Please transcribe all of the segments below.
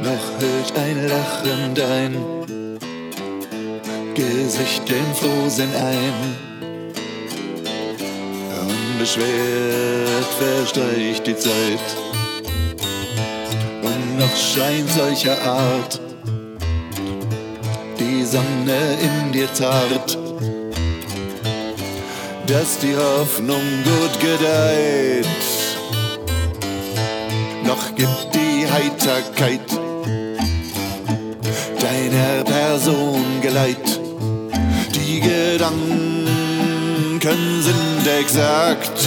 Noch hüllt ein Lachen dein Gesicht in Frohsinn ein. Unbeschwert verstreicht die Zeit und noch scheint solcher Art die Sonne in dir zart, dass die Hoffnung gut gedeiht. Noch gibt die Heiterkeit deiner Person Geleit. Die Gedanken sind exakt,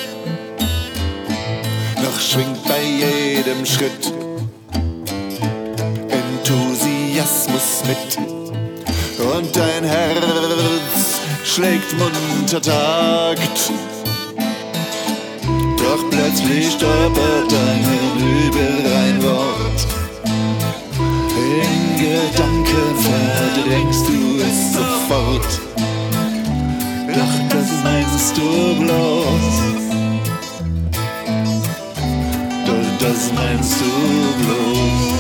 noch schwingt bei jedem Schritt Enthusiasmus mit. Und dein Herz schlägt munter Takt. Doch plötzlich stolpert dein Hirn über ein Wort. In Gedanken verdrängst du es sofort. Doch das meinst du bloß. Doch das meinst du bloß.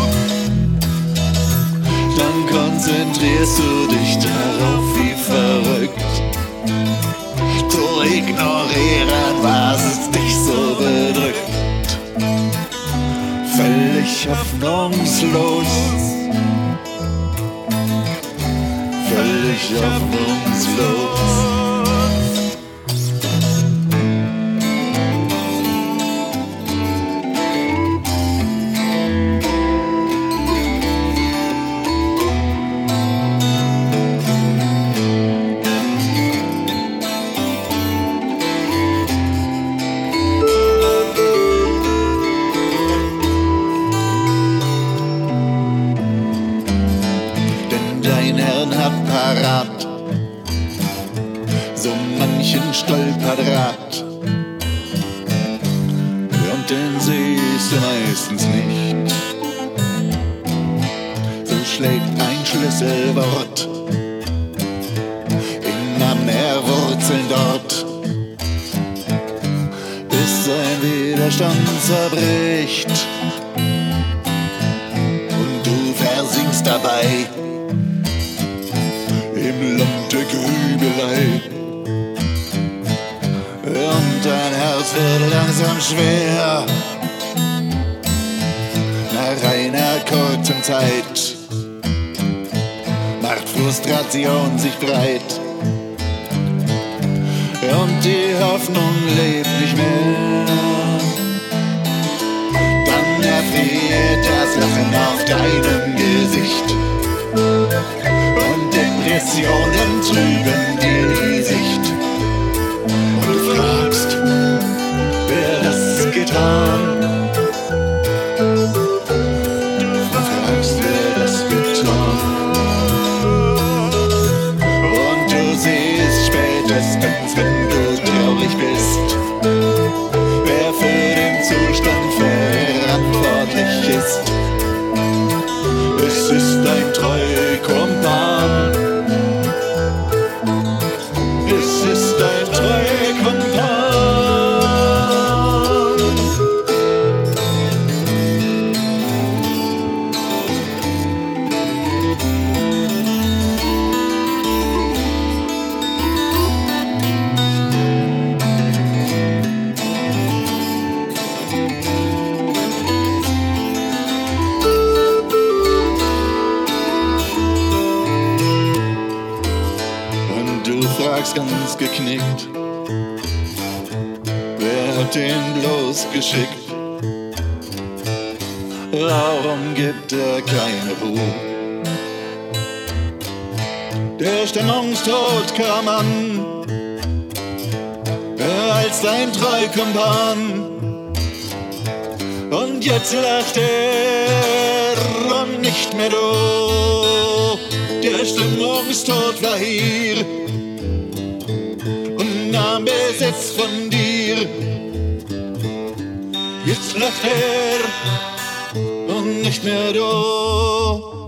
Dann konzentrierst du dich darauf wie verrückt, zu ignorieren, was dich so bedrückt. Völlig hoffnungslos, völlig hoffnungslos. Dein Herrn hat parat so manchen Stolperdraht, und den siehst du meistens nicht. So schlägt ein Schlüsselwort immer mehr Wurzeln dort, bis sein Widerstand zerbricht und du versinkst dabei im Land der Grübelei. Und dein Herz wird langsam schwer nach einer kurzen Zeit, macht Frustration sich breit und die Hoffnung lebt nicht mehr. Dann erfriert das Lachen auf deinem Gesicht und Depressionen trüben dir die Sicht. Und du fragst, wer das getan? Du fragst, wer das getan? Und du siehst spätestens, wenn du traurig bist, wer für den Zustand verantwortlich ist. Es ist ein Treukumpan. Es ist ein Treukumpan. Du fragst ganz geknickt, wer hat den bloß geschickt? Warum gibt er keine Ruhe? Der Stimmungstod kam an, als dein Treukumpan. Und jetzt lacht er und nicht mehr du. Der Stimmungstod war hier und nahm Besitz von dir. Jetzt lacht er und nicht mehr du.